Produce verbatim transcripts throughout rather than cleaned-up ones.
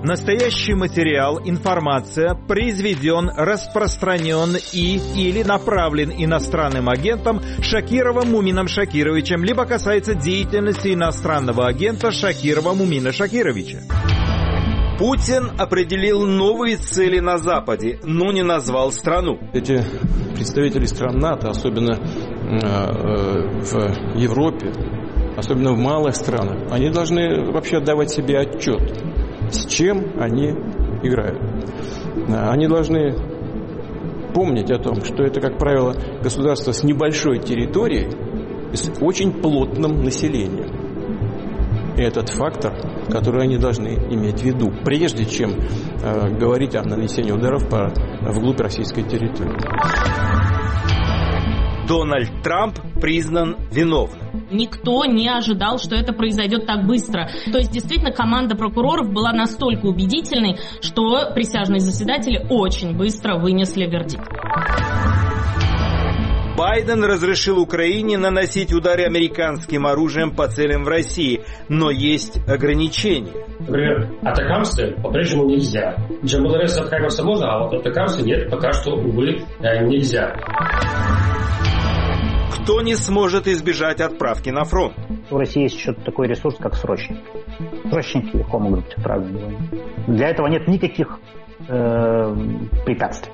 Настоящий материал, информация произведен, распространен и или направлен иностранным агентом Шакировым Мумином Шакировичем, либо касается деятельности иностранного агента Шакирова Мумина Шакировича. Путин определил новые цели на Западе, но не назвал страну. Эти представители стран НАТО, особенно в Европе, особенно в малых странах, они должны вообще отдавать себе отчет, с чем они играют. Они должны помнить о том, что это, как правило, государство с небольшой территорией и с очень плотным населением. И этот фактор, который они должны иметь в виду, прежде чем э, говорить о нанесении ударов по, вглубь российской территории. Дональд Трамп признан виновным. Никто не ожидал, что это произойдет так быстро. То есть, действительно, команда прокуроров была настолько убедительной, что присяжные заседатели очень быстро вынесли вердикт. Байден разрешил Украине наносить удары американским оружием по целям в России, но есть ограничения. Например, атакамсы по-прежнему нельзя. Джамбуларес от Хаймарса можно, а вот атакамсы нет, пока что, увы, нельзя. Кто не сможет избежать отправки на фронт? У России есть еще такой ресурс, как срочники. Срочники легко могут быть отправлены в войну. Для этого нет никаких э, препятствий.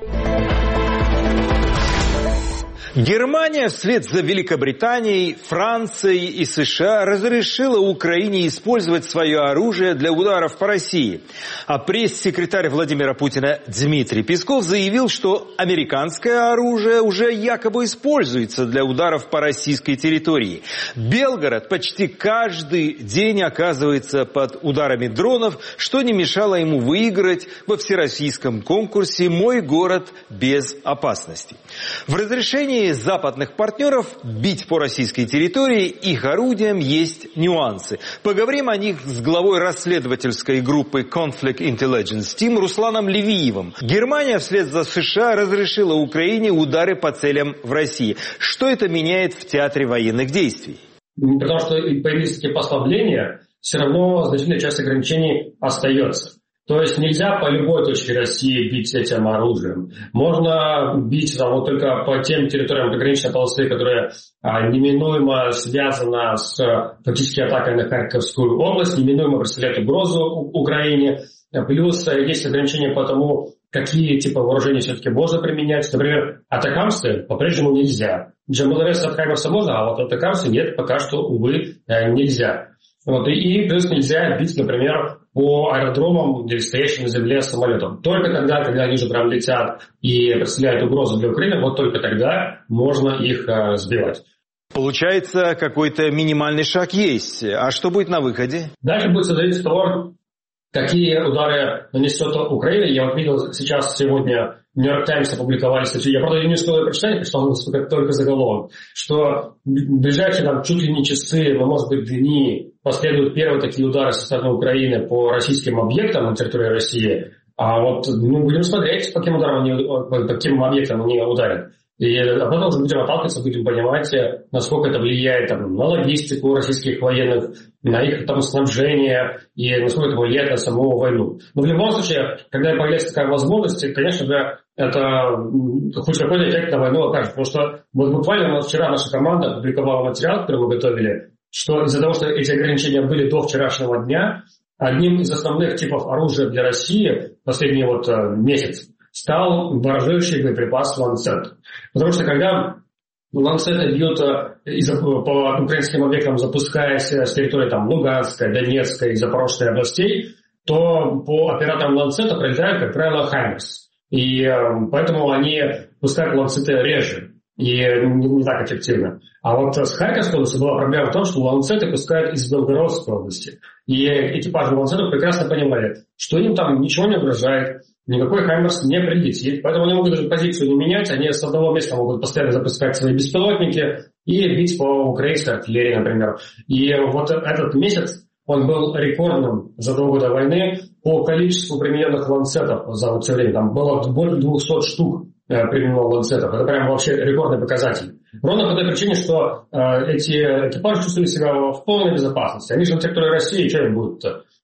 Германия вслед за Великобританией, Францией и США разрешила Украине использовать свое оружие для ударов по России. А пресс-секретарь Владимира Путина Дмитрий Песков заявил, что американское оружие уже якобы используется для ударов по российской территории. Белгород почти каждый день оказывается под ударами дронов, что не мешало ему выиграть во всероссийском конкурсе «Мой город без опасности». В разрешении западных партнеров бить по российской территории их орудиям есть нюансы. Поговорим о них с главой расследовательской группы Conflict Intelligence Team Русланом Левиевым. Германия вслед за США разрешила Украине удары по целям в России. Что это меняет в театре военных действий? Потому что появились такие послабления, все равно значительная часть ограничений остается. То есть нельзя по любой точке России бить этим оружием. Можно бить там, вот только по тем территориям пограничной полосы, которые а, неминуемо связаны с фактически атакой на Харьковскую область, неминуемо представляют угрозу Украине. Плюс есть ограничения по тому, какие типы вооружений все-таки можно применять. Например, атакамсы по-прежнему нельзя. Джамбуларес от Хаймарса можно, а вот атакамсы нет, пока что, увы, нельзя. Вот, и, и плюс нельзя бить, например, по аэродромам, где стоящим на земле самолетам. Только тогда, когда они же прям летят и представляют угрозу для Украины, вот только тогда можно их а, сбивать. Получается, какой-то минимальный шаг есть. А что будет на выходе? Дальше будет зависеть от того, какие удары нанесет Украина. Я вот видел сейчас сегодня Нью-Йорк Таймс опубликовали статью. Я, правда, ее не успел прочитать, прочитал только заголовок, что в ближайшие там, чуть ли не часы, но, может быть, дни последуют первые такие удары со стороны Украины по российским объектам на территории России. А вот ну, будем смотреть, по каким ударам они, по каким объектам они ударят. И а потом уже будем отталкиваться, будем понимать, насколько это влияет там, на логистику российских военных, на их там снабжение и насколько это влияет на саму войну. Но в любом случае, когда появляется такая возможность, конечно же, это хоть какой-то эффект на войну окажет. Потому что вот буквально вчера наша команда опубликовала материал, который мы готовили, что из-за того, что эти ограничения были до вчерашнего дня, одним из основных типов оружия для России последний вот месяц стал дорожающий боеприпас «Ланцет». Потому что когда «Ланцеты» бьют по украинским объектам, запускаясь с территории там, Луганской, Донецкой и Запорожской областей, то по операторам «Ланцета» прилетают, как правило, «Хаймерс». И поэтому они пускают «Ланцеты» реже и не, не так эффективно. А вот с Харьковской областью была проблема в том, что «Ланцеты» пускают из Белгородской области. И экипажи «Ланцетов» прекрасно понимали, что им там ничего не угрожает, никакой «Хаймерс» не прилетит. Поэтому они могут даже позицию не менять, они с одного места могут постоянно запускать свои беспилотники и бить по украинской артиллерии, например. И вот этот месяц, он был рекордным за два года войны по количеству примененных «Ланцетов» за вот все время. Там было более двухсот штук применено «Ланцетов». Это прям вообще рекордный показатель. Ровно по той причине, что э, эти экипажи чувствовали себя в полной безопасности. Они же на территории России, что им будут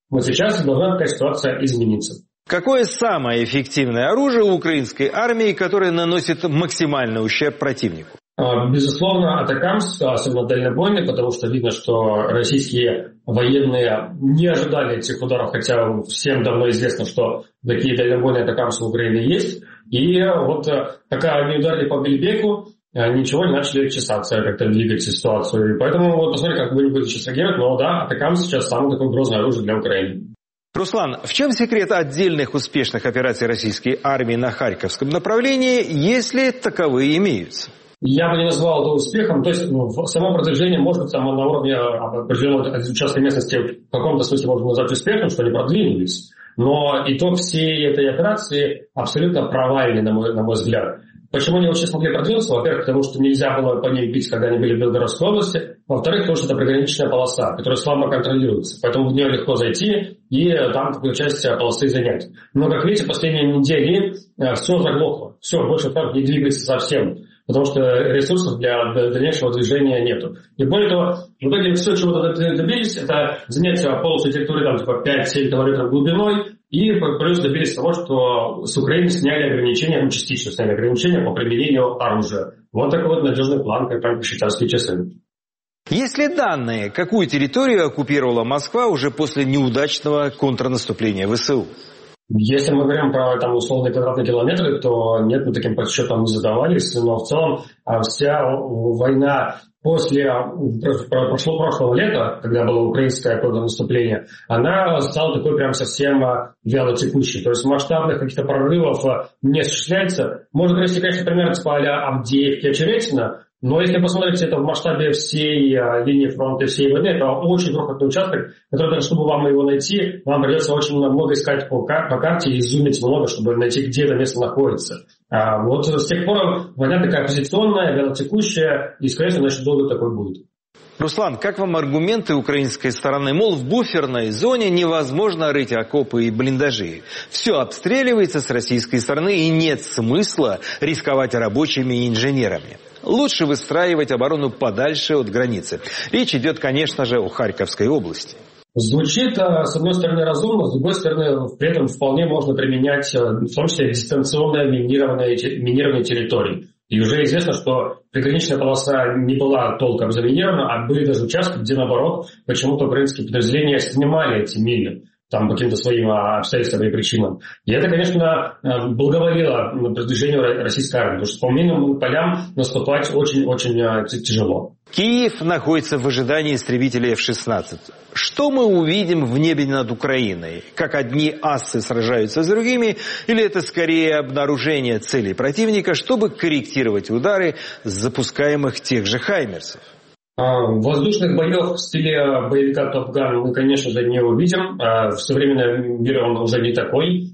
Вот сейчас должна такая ситуация измениться. Какое самое эффективное оружие у украинской армии, которое наносит максимальный ущерб противнику? Безусловно, атакамс, особенно дальнобойный, потому что видно, что российские военные не ожидали этих ударов, хотя всем давно известно, что такие дальнобойные атакамсы в Украине есть. И вот пока они ударили по Бельбеку, ничего не начали чесаться, как-то двигать ситуацию. И поэтому вот посмотрим, как вы не будете сейчас реагировать, но да, атакамс сейчас самое такое грозное оружие для Украины. Руслан, в чем секрет отдельных успешных операций российской армии на Харьковском направлении, если таковые имеются? Я бы не назвал это успехом. То есть ну, само продвижение может быть там, на уровне определенного участка местности в каком-то смысле можно назвать успехом, что они продвинулись. Но итог всей этой операции абсолютно провальный, на мой, на мой взгляд. Почему они вообще смогли продвинуться? Во-первых, потому что нельзя было по ней бить, когда они были в Белгородской области. Во-вторых, потому что это приграничная полоса, которая слабо контролируется. Поэтому в нее легко зайти и там какую часть полосы занять. Но, как видите, последние недели все заглохло. Все, больше так не двигается совсем. Потому что ресурсов для дальнейшего движения нету. И более того, в итоге все, чего добились, это занять полосу территории там, типа пять-семь километров глубиной, и плюс добились того, что с Украины сняли ограничения, ну, частично сняли ограничения по применению оружия. Вот такой вот надежный план, как там швейцарские часы. Есть ли данные, какую территорию оккупировала Москва уже после неудачного контрнаступления ВСУ? Если мы говорим про там, условные квадратные километры, то нет, мы таким подсчетом не задавались, но в целом вся война после прошло, прошлого лета, когда было украинское контрнаступление, она стала такой прям совсем вялотекущей. То есть масштабных каких-то прорывов не осуществляется. Можно привести, конечно, пример типа а-ля Авдеевки, Очеретина, но если посмотреть это в масштабе всей а, линии фронта, всей войны, это очень крохотный участок, который, даже чтобы вам его найти, вам придется очень много искать по, кар- по карте и зумить много, чтобы найти, где это место находится. А, вот с тех пор война такая оппозиционная, вялотекущая, и, скорее всего, значит, долго такой будет. Руслан, как вам аргументы украинской стороны? Мол, в буферной зоне невозможно рыть окопы и блиндажи. Все обстреливается с российской стороны, и нет смысла рисковать рабочими и инженерами. Лучше выстраивать оборону подальше от границы. Речь идет, конечно же, о Харьковской области. Звучит, с одной стороны, разумно, с другой стороны, при этом вполне можно применять, в том числе, дистанционное минирование, минирование территорий. И уже известно, что приграничная полоса не была толком заминирована, а были даже участки, где, наоборот, почему-то украинские подразделения снимали эти мины там по каким-то своим обстоятельствам и причинам. И это, конечно, благоволило продвижению российской армии, потому что по минным полям наступать очень-очень тяжело. Киев находится в ожидании истребителей эф шестнадцать. Что мы увидим в небе над Украиной? Как одни асы сражаются с другими? Или это скорее обнаружение целей противника, чтобы корректировать удары с запускаемых тех же «Хаймерсов»? Воздушных боев в стиле боевика Top Gun мы, конечно же, не увидим. В современном мире он уже не такой.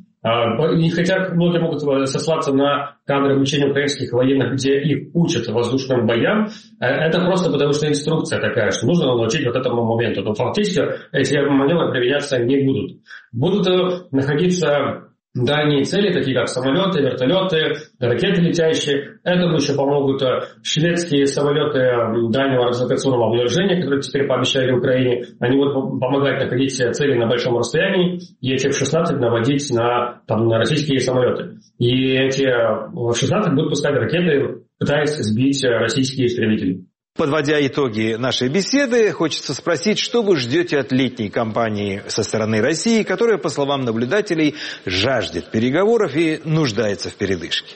И хотя многие могут сослаться на кадры обучения украинских военных, где их учат воздушным боям, это просто потому, что инструкция такая, что нужно научить вот этому моменту. Но фактически эти маневры применяться не будут. Будут находиться дальние цели, такие как самолеты, вертолеты, ракеты летящие. Этому еще помогут шведские самолеты дальнего радиолокационного обнаружения, которые теперь пообещали Украине. Они будут помогать находить цели на большом расстоянии и эти эф шестнадцать наводить на, там, на российские самолеты. И эти эф шестнадцать будут пускать ракеты, пытаясь сбить российские истребители. Подводя итоги нашей беседы, хочется спросить, что вы ждете от летней кампании со стороны России, которая, по словам наблюдателей, жаждет переговоров и нуждается в передышке?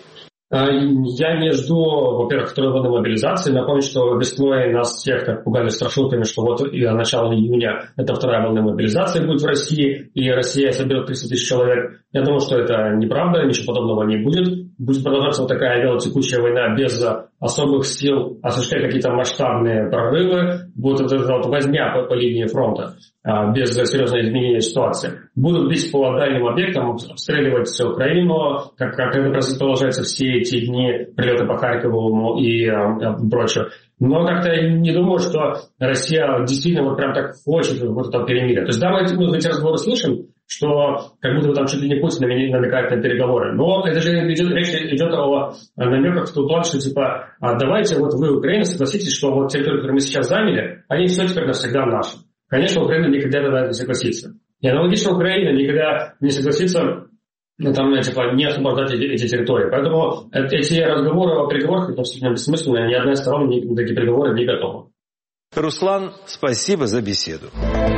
Я не жду, во-первых, второй волны мобилизации. Напомню, что весной нас всех так пугали страшилками, что вот и начало июня это вторая волна мобилизации будет в России, и Россия соберет триста тысяч человек. Я думаю, что это неправда, ничего подобного не будет. Будет продолжаться вот такая вялотекущая война без особых сил осуществлять какие-то масштабные прорывы. Будет вот эта вот возня по, по линии фронта без серьезного изменения ситуации. Будут бить по дальним объектам, обстреливать всю Украину, как, как это продолжается все эти дни, прилеты по Харькову и а, прочее. Но как-то я не думаю, что Россия действительно вот прям так хочет вот это перемирие. То есть да, мы эти, мы эти разговоры слышим, что как будто бы там чуть ли не Путин намекает на переговоры. Но это же идет, речь идет о намеках в тот план, что типа а давайте вот вы, Украина, согласитесь, что вот территорию, которую мы сейчас заняли, они все теперь навсегда наши. Конечно, Украина никогда тогда не согласится. И аналогично Украина никогда не согласится там, типа, не освобождать эти, эти территории. Поэтому эти разговоры о переговорах абсолютно бессмысленны, ни одна из сторон ни, такие переговоры не готова. Руслан, спасибо за беседу.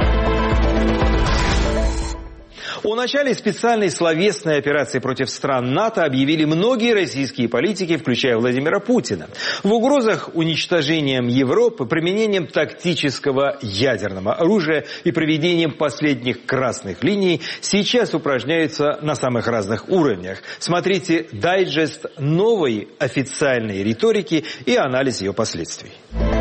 О начале специальной словесной операции против стран НАТО объявили многие российские политики, включая Владимира Путина. В угрозах уничтожением Европы, применением тактического ядерного оружия и проведением последних красных линий сейчас упражняются на самых разных уровнях. Смотрите дайджест новой официальной риторики и анализ ее последствий.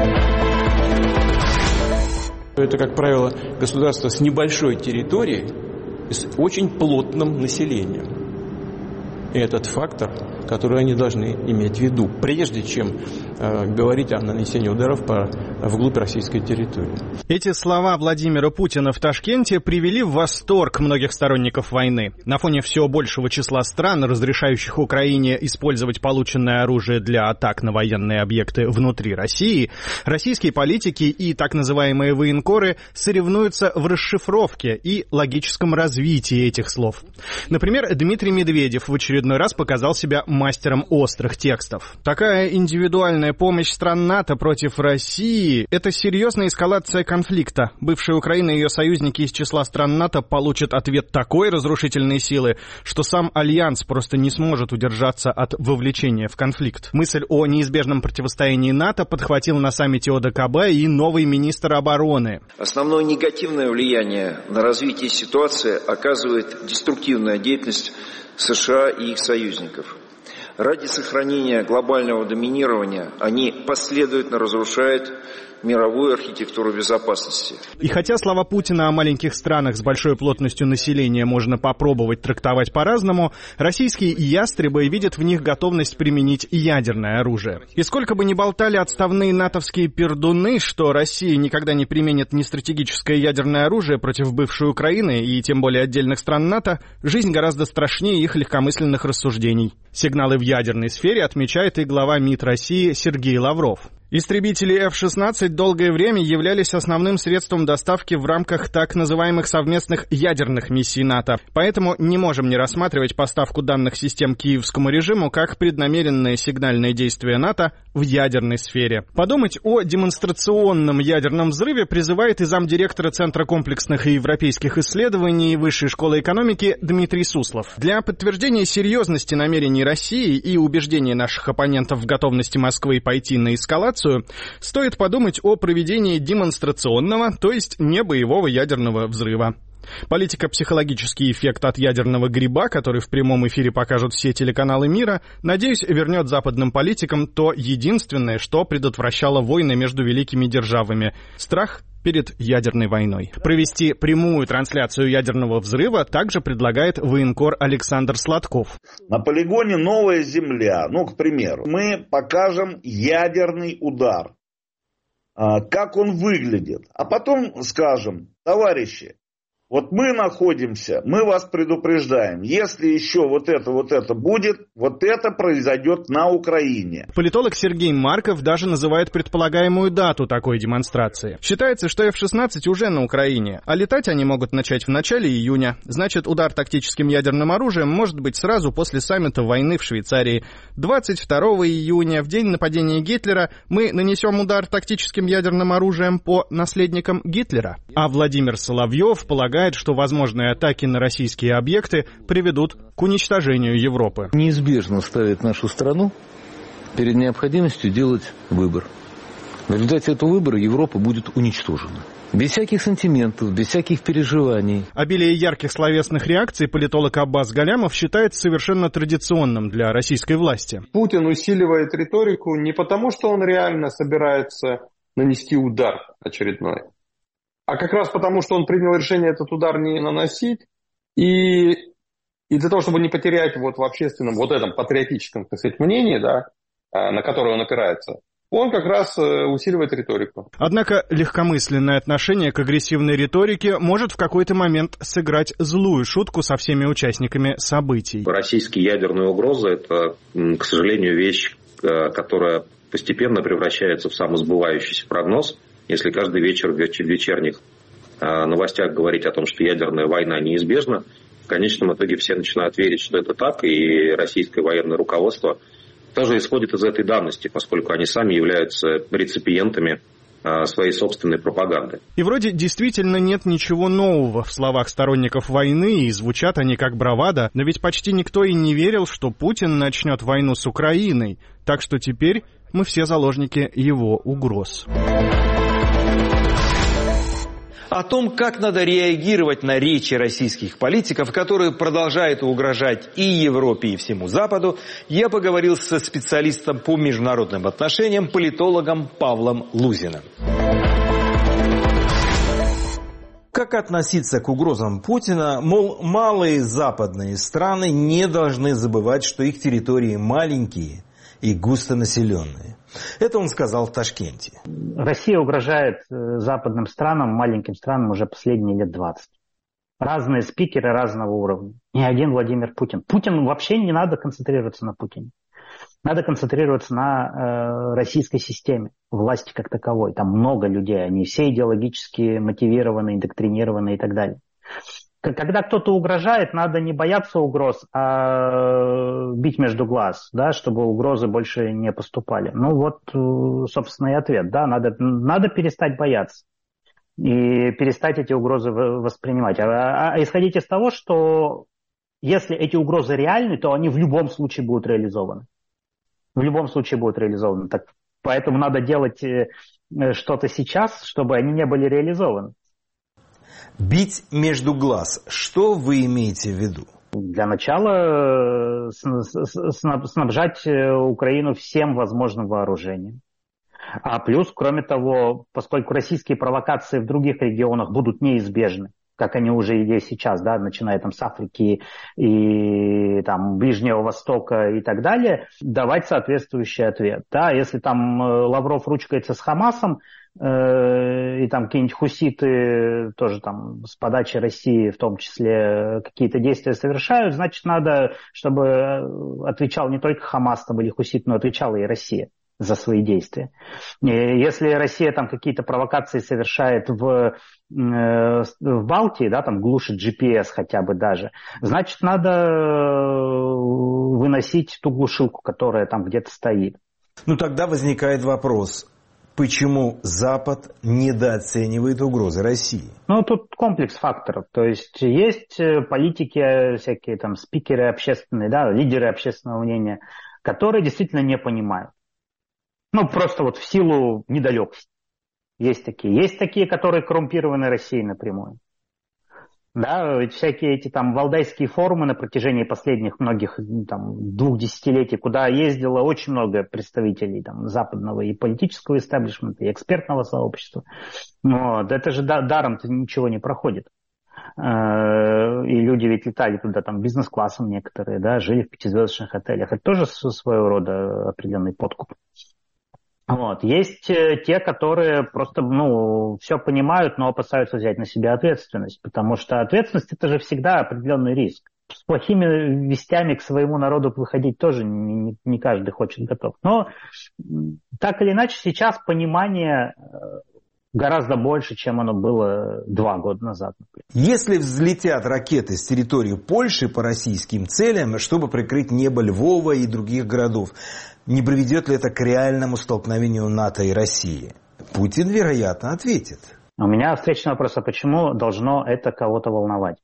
Это, как правило, государство с небольшой территорией, с очень плотным населением. И этот фактор, который они должны иметь в виду, прежде чем э, говорить о нанесении ударов по, вглубь российской территории. Эти слова Владимира Путина в Ташкенте привели в восторг многих сторонников войны. На фоне все большего числа стран, разрешающих Украине использовать полученное оружие для атак на военные объекты внутри России, российские политики и так называемые военкоры соревнуются в расшифровке и логическом развитии этих слов. Например, Дмитрий Медведев в очередной раз показал себя мастером острых текстов. Такая индивидуальная помощь стран НАТО против России – это серьезная эскалация конфликта. Бывшая Украина и ее союзники из числа стран НАТО получат ответ такой разрушительной силы, что сам Альянс просто не сможет удержаться от вовлечения в конфликт. Мысль о неизбежном противостоянии НАТО подхватил на саммите О Дэ Ка Бэ и новый министр обороны. Основное негативное влияние на развитие ситуации оказывает деструктивная деятельность США и их союзников. Ради сохранения глобального доминирования они последовательно разрушают мировую архитектуру безопасности. И хотя слова Путина о маленьких странах с большой плотностью населения можно попробовать трактовать по-разному, российские ястребы видят в них готовность применить ядерное оружие. И сколько бы ни болтали отставные натовские пердуны, что Россия никогда не применит ни стратегическое ядерное оружие против бывшей Украины и тем более отдельных стран НАТО, жизнь гораздо страшнее их легкомысленных рассуждений. Сигналы в ядерной сфере отмечает и глава МИД России Сергей Лавров. Истребители эф шестнадцать долгое время являлись основным средством доставки в рамках так называемых совместных ядерных миссий НАТО. Поэтому не можем не рассматривать поставку данных систем киевскому режиму как преднамеренное сигнальное действие НАТО в ядерной сфере. Подумать о демонстрационном ядерном взрыве призывает и замдиректора Центра комплексных и европейских исследований Высшей школы экономики Дмитрий Суслов. Для подтверждения серьезности намерений России и убеждения наших оппонентов в готовности Москвы пойти на эскалацию, стоит подумать о проведении демонстрационного, то есть не боевого ядерного взрыва. Политико-психологический эффект от ядерного гриба, который в прямом эфире покажут все телеканалы мира, надеюсь, вернет западным политикам то единственное, что предотвращало войны между великими державами – страх перед ядерной войной. Провести прямую трансляцию ядерного взрыва также предлагает военкор Александр Сладков. На полигоне «Новая Земля», ну, к примеру, мы покажем ядерный удар, как он выглядит, а потом скажем: товарищи, вот мы находимся, мы вас предупреждаем, если еще вот это, вот это будет, вот это произойдет на Украине. Политолог Сергей Марков даже называет предполагаемую дату такой демонстрации. Считается, что эф шестнадцать уже на Украине, а летать они могут начать в начале июня. Значит, удар тактическим ядерным оружием может быть сразу после саммита войны в Швейцарии. двадцать второго июня, в день нападения Гитлера, мы нанесем удар тактическим ядерным оружием по наследникам Гитлера. А Владимир Соловьев полагает, что возможные атаки на российские объекты приведут к уничтожению Европы. Неизбежно ставит нашу страну перед необходимостью делать выбор. В результате этого выбора Европа будет уничтожена. Без всяких сантиментов, без всяких переживаний. Обилие ярких словесных реакций политолог Аббас Галямов считает совершенно традиционным для российской власти. Путин усиливает риторику не потому, что он реально собирается нанести удар очередной, а как раз потому, что он принял решение этот удар не наносить, и, и для того, чтобы не потерять вот в общественном, вот этом патриотическом, так сказать, мнении, да, на которое он опирается, он как раз усиливает риторику. Однако легкомысленное отношение к агрессивной риторике может в какой-то момент сыграть злую шутку со всеми участниками событий. Российские ядерные угрозы – это, к сожалению, вещь, которая постепенно превращается в самосбывающийся прогноз. Если каждый вечер в вечерних новостях говорить о том, что ядерная война неизбежна, в конечном итоге все начинают верить, что это так, и российское военное руководство тоже исходит из этой данности, поскольку они сами являются реципиентами своей собственной пропаганды. И вроде действительно нет ничего нового в словах сторонников войны, и звучат они как бравада, но ведь почти никто и не верил, что Путин начнет войну с Украиной, так что теперь мы все заложники его угроз. О том, как надо реагировать на речи российских политиков, которые продолжают угрожать и Европе, и всему Западу, я поговорил со специалистом по международным отношениям, политологом Павлом Лузиным. Как относиться к угрозам Путина? Мол, малые западные страны не должны забывать, что их территории маленькие и густонаселенные. Это он сказал в Ташкенте. Россия угрожает западным странам, маленьким странам уже последние лет двадцать. Разные спикеры разного уровня. Не один Владимир Путин. Путин вообще не надо концентрироваться на Путине. Надо концентрироваться на э, российской системе, власти как таковой. Там много людей, они все идеологически мотивированы, индоктринированы и так далее. Когда кто-то угрожает, надо не бояться угроз, а бить между глаз, да, чтобы угрозы больше не поступали. Ну вот, собственно, и ответ. Да, надо, надо перестать бояться и перестать эти угрозы воспринимать. А, а исходить из того, что если эти угрозы реальны, то они в любом случае будут реализованы. В любом случае будут реализованы. Так, поэтому надо делать что-то сейчас, чтобы они не были реализованы. Бить между глаз. Что вы имеете в виду? Для начала снабжать Украину всем возможным вооружением. А плюс, кроме того, поскольку российские провокации в других регионах будут неизбежны, как они уже и есть сейчас, да, начиная там с Африки и там Ближнего Востока и так далее, давать соответствующий ответ. Да, если там Лавров ручкается с Хамасом, и там какие-нибудь хуситы тоже там с подачи России в том числе какие-то действия совершают, значит, надо, чтобы отвечал не только Хамас там, или хусит, но отвечала и Россия за свои действия. И если Россия там какие-то провокации совершает в, в Балтии, да, там глушит джи пи эс хотя бы даже, значит, надо выносить ту глушилку, которая там где-то стоит. Ну, тогда возникает вопрос. Почему Запад недооценивает угрозы России? Ну, тут комплекс факторов. То есть есть политики, всякие там спикеры общественные, да, лидеры общественного мнения, которые действительно не понимают. Ну, просто вот в силу недалекости. Есть такие. Есть такие, которые коррумпированы Россией напрямую. Да, ведь всякие эти там валдайские форумы на протяжении последних многих там, двух десятилетий, куда ездило очень много представителей там, западного и политического истеблишмента, и экспертного сообщества. Вот. Это же даром-то ничего не проходит. И люди ведь летали туда там бизнес-классом некоторые, да, жили в пятизвездочных отелях. Это тоже своего рода определенный подкуп. Вот. Есть те, которые просто, ну, все понимают, но опасаются взять на себя ответственность, потому что ответственность – это же всегда определенный риск. С плохими вестями к своему народу выходить тоже не, не каждый хочет готов. Но так или иначе сейчас понимание гораздо больше, чем оно было два года назад. Если взлетят ракеты с территории Польши по российским целям, чтобы прикрыть небо Львова и других городов, не приведет ли это к реальному столкновению НАТО и России? Путин, вероятно, ответит. У меня встречный вопрос, а почему должно это кого-то волновать?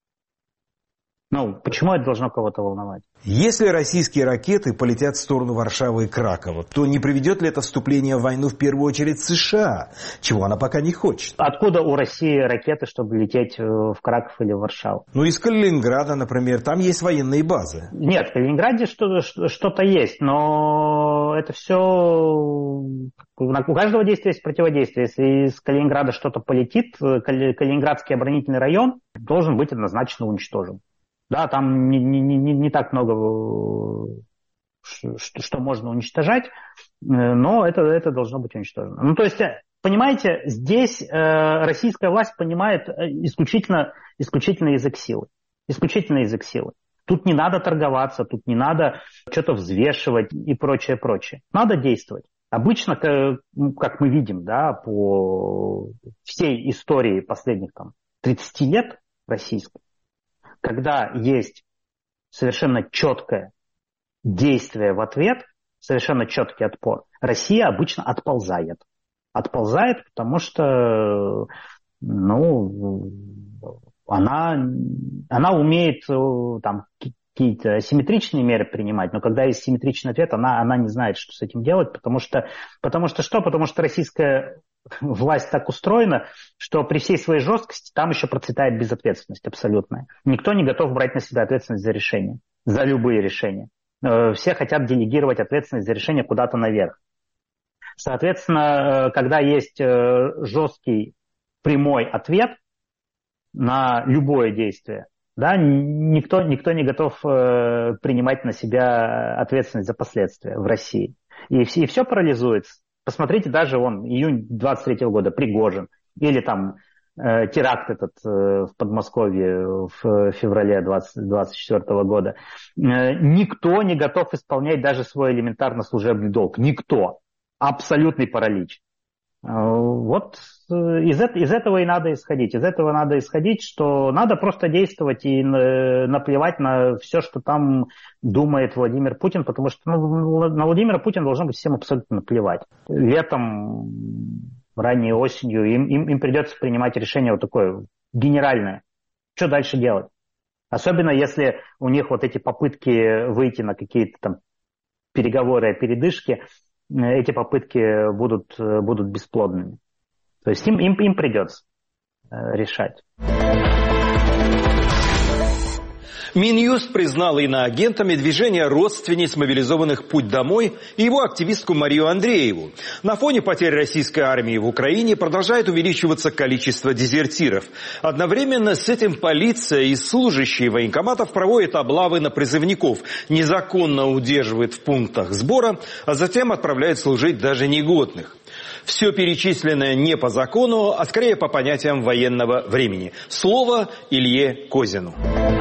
Ну, почему это должно кого-то волновать? Если российские ракеты полетят в сторону Варшавы и Кракова, то не приведет ли это вступление в войну в первую очередь США, чего она пока не хочет? Откуда у России ракеты, чтобы лететь в Краков или в Варшаву? Ну, из Калининграда, например, там есть военные базы. Нет, в Калининграде что-то, что-то есть, но это все... У каждого действия есть противодействие. Если из Калининграда что-то полетит, Калининградский оборонительный район должен быть однозначно уничтожен. Да, там не, не, не, не так много, что, что можно уничтожать, но это, это должно быть уничтожено. Ну, то есть, понимаете, здесь э, российская власть понимает исключительно, исключительно язык силы. Исключительно язык силы. Тут не надо торговаться, тут не надо что-то взвешивать и прочее, прочее. Надо действовать. Обычно, как мы видим, да, по всей истории последних там, тридцати лет российской, когда есть совершенно четкое действие в ответ, совершенно четкий отпор, Россия обычно отползает. Отползает, потому что ну, она, она умеет там, какие-то асимметричные меры принимать, но когда есть симметричный ответ, она, она не знает, что с этим делать, потому что, потому что что? Потому что российская власть так устроена, что при всей своей жесткости там еще процветает безответственность абсолютная. Никто не готов брать на себя ответственность за решения, за любые решения. Все хотят делегировать ответственность за решение куда-то наверх. Соответственно, когда есть жесткий прямой ответ на любое действие, да, никто, никто не готов э, принимать на себя ответственность за последствия в России. И, и все парализуется. Посмотрите, даже вон, июнь двадцать третьего года, Пригожин, или там э, теракт этот э, в Подмосковье в феврале двадцать четвёртого года. Э, никто не готов исполнять даже свой элементарно служебный долг. Никто. Абсолютный паралич. Вот из, из этого и надо исходить. Из этого надо исходить, что надо просто действовать и наплевать на все, что там думает Владимир Путин, потому что ну, на Владимира Путина должно быть всем абсолютно наплевать. Летом, ранней осенью им, им, им придется принимать решение вот такое генеральное. Что дальше делать? Особенно если у них вот эти попытки выйти на какие-то там переговоры о передышке, эти попытки будут, будут бесплодными. То есть им, им, им придется решать. Минюст признал иноагентами движение родственниц мобилизованных «Путь домой» и его активистку Марию Андрееву. На фоне потерь российской армии в Украине продолжает увеличиваться количество дезертиров. Одновременно с этим полиция и служащие военкоматов проводят облавы на призывников, незаконно удерживают в пунктах сбора, а затем отправляют служить даже негодных. Все перечисленное не по закону, а скорее по понятиям военного времени. Слово Илье Козину.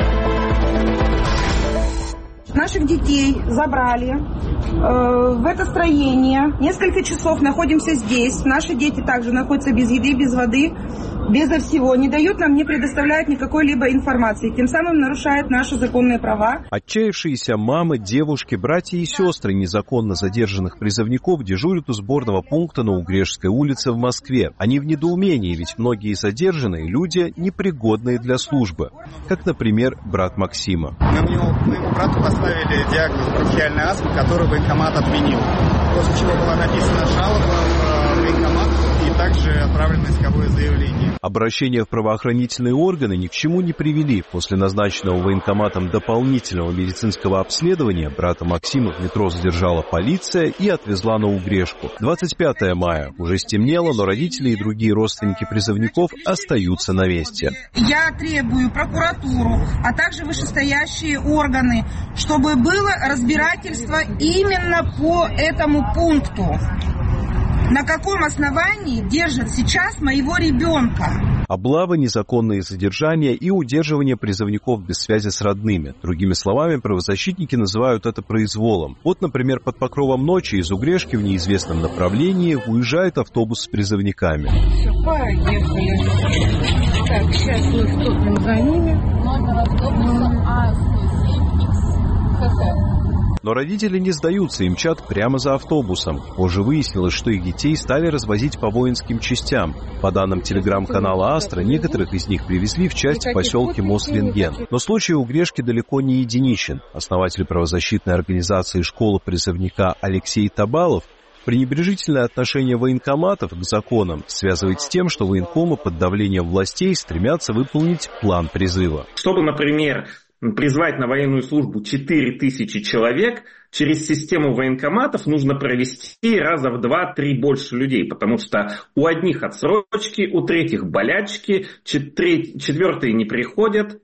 Наших детей забрали э, в это строение. Несколько часов находимся здесь. Наши дети также находятся без еды, без воды, безо всего. Не дают нам, не предоставляют никакой либо информации. Тем самым нарушают наши законные права. Отчаявшиеся мамы, девушки, братья и сестры незаконно задержанных призывников дежурят у сборного пункта на Угрешской улице в Москве. Они в недоумении, ведь многие задержанные люди непригодные для службы. Как, например, брат Максима. Моему брату поставили диагноз бронхиальная астма, который военкомат отменил. После чего была написана жалоба в военкомат и также отправлено исковое заявление. Обращения в правоохранительные органы ни к чему не привели. После назначенного военкоматом дополнительного медицинского обследования брата Максима в метро задержала полиция и отвезла на Угрешку. двадцать пятого мая. Уже стемнело, но родители и другие родственники призывников остаются на месте. Я требую прокуратуру, а также вышестоящие органы, чтобы было разбирательство именно по этому пункту. На каком основании держат сейчас моего ребенка? Облавы, незаконные задержания и удерживание призывников без связи с родными. Другими словами, правозащитники называют это произволом. Вот, например, под покровом ночи из Угрешки в неизвестном направлении уезжает автобус с призывниками. Все, поехали. Так, сейчас мы вступим за ними. Номер автобуса А сто семь. Но родители не сдаются и мчат прямо за автобусом. Позже выяснилось, что их детей стали развозить по воинским частям. По данным телеграм-канала «Астра», некоторых из них привезли в часть в поселке Мослинген. Но случай Угрешки далеко не единичен. Основатель правозащитной организации «Школа призывника» Алексей Табалов пренебрежительное отношение военкоматов к законам связывает с тем, что военкомы под давлением властей стремятся выполнить план призыва. Чтобы, например, призвать на военную службу четыре тысячи человек, через систему военкоматов нужно провести раза в два-три больше людей, потому что у одних отсрочки, у третьих болячки, четвертые не приходят,